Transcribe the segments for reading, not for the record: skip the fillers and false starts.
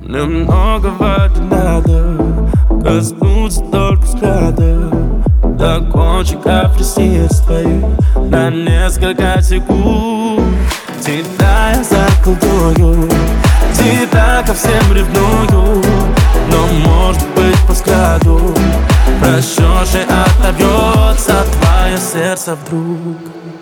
Немного воды надо, коснуться только взгляда до кончиков ресниц твоих на несколько секунд. Тебя я заколдую, тебя ко всем ревную, но может быть по взгляду прощешь и отобьется твое сердце вдруг.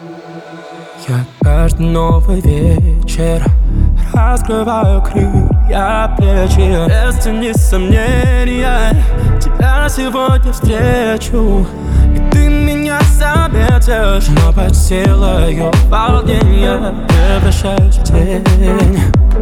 Я каждый новый вечер раскрываю крылья, плечи, без тени сомнения. Тебя сегодня встречу, и ты меня заметишь, но под силою волнения превращаюсь в тень.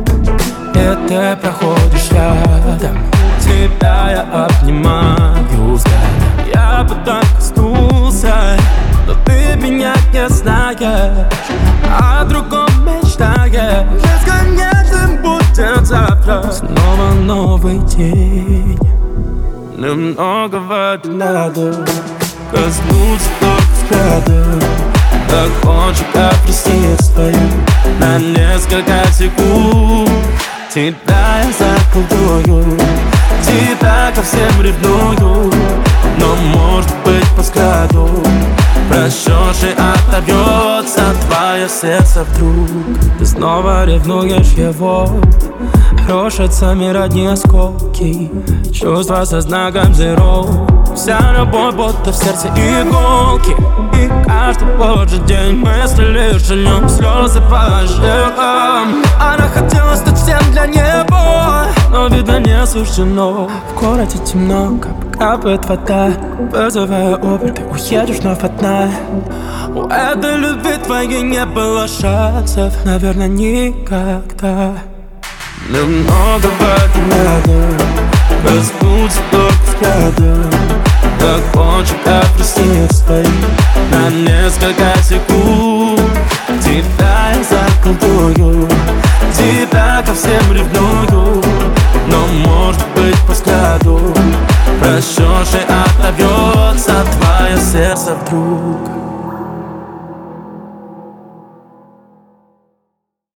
И ты проходишь рядом, тебя я обнимаю взглядом. Я бы так коснулся, но ты меня не знаешь, о другом мечтаешь. Бесконечным будет завтра снова новый день. Немного воды надо, коснуться только взглядом до кончиков ресниц твоих на несколько секунд. Тебя я заколдую, тебя ко всем ревную, но может быть по взгляду прощешь и отобьется твое сердце вдруг. Ты снова ревнуешь его, крошатся мир одни осколки, чувства со знаком zero. Вся любовь будто в сердце иголки, и каждый божий день мысли лишь о нем, слезы по жилам. Она хотела стать всем для него, но видно не суждено. В городе темно, капает вода, вызывая Убер, ты уедешь вновь одна. У этой любви твоей не было шансов, наверное, никогда. Немного воды надо, коснуться только взглядом до кончиков ресниц твоих на несколько секунд. Тебя я заколдую, тебя ко всем ревную, но может быть по взгляду прощешь и отобьется твое сердце вдруг.